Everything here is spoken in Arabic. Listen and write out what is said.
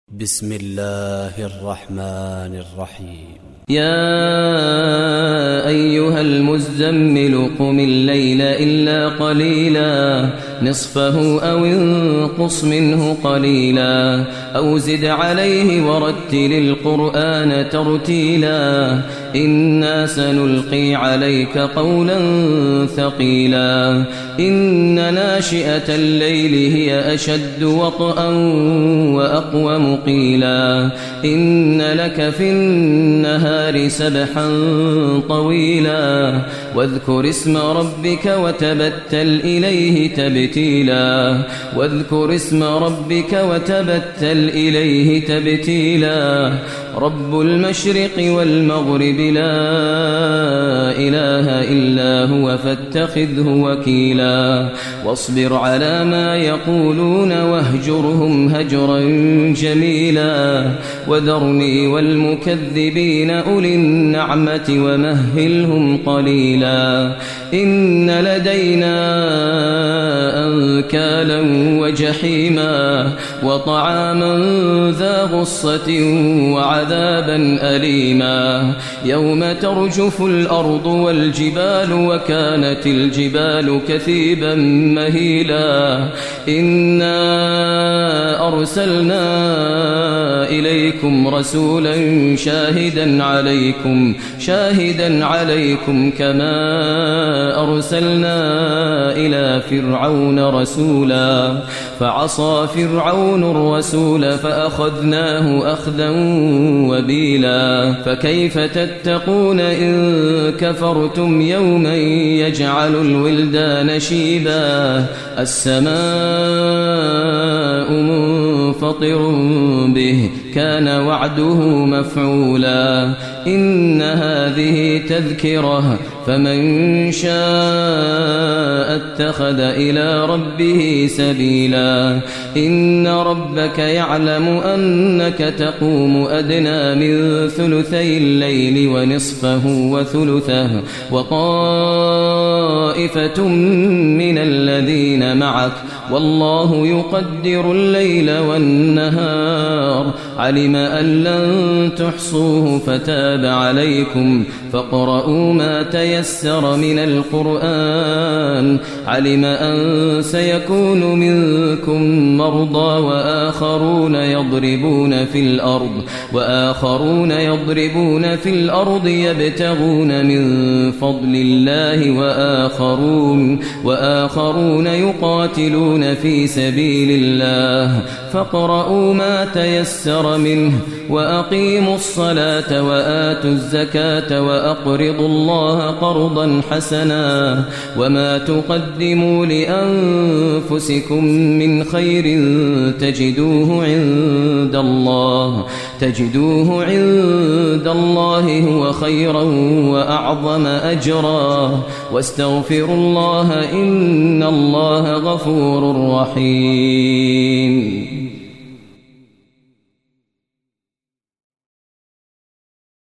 بسم الله الرحمن الرحيم. يا أيها المزمل قم الليل إلا قليلا نصفه أو انقص منه قليلا أو زد عليه ورتل القرآن ترتيلا إنا سنلقي عليك قولا ثقيلا إن ناشئة الليل هي أشد وطئا وأقوم قيلا إن لك في النهار سبحا طويلا واذكر اسم ربك وتبتل إليه تبتيلا واذكر اسم ربك وتبتل إليه تبتيلا رب المشرق والمغرب لا إله إلا هو فاتخذه وكيلا واصبر على ما يقولون واهجرهم هجرا جميلا وذرني والمكذبين أولي النعمة ومهلهم قليلا إن لدينا أنكالا وجحيما وطعاما ذا غصة وعذابا أليما يوم ترجف الأرض والجبال وكانت الجبال كثيبا مهيلا إنا أرسلنا إليكم رسولا شاهدا عليكم كما أرسلنا إلى فرعون رسولا فعصى فرعون الرسول فأخذناه أخذا وبيلا فكيف تتقون إن كفرتم يوما يجعل الولدان شيبا السماء منفطر به كان وعده مفعولا إن هذه تذكرة فمن شاء اتخذ إلى ربه سبيلا إن ربك يعلم أنك تقوم أدنى من ثلثي الليل ونصفه وثلثه وطائفة من الذين معك والله يقدر الليل والنهار علم أن لن تحصوه فتاب عليكم فاقرؤوا ما تيسر من القرآن علم أن سيكون منكم مرضى وآخرون يضربون في الأرض يبتغون من فضل الله وآخرون يقاتلون في سبيل الله فاقرؤوا ما تيسر منه وأقيموا الصلاة وآتوا الزكاة وأقرضوا الله قرضا حسنا وما تقدموا لأنفسكم من خير تجدوه عند الله هو خيرا وأعظم أجرا واستغفروا الله إن الله غفور رحيم.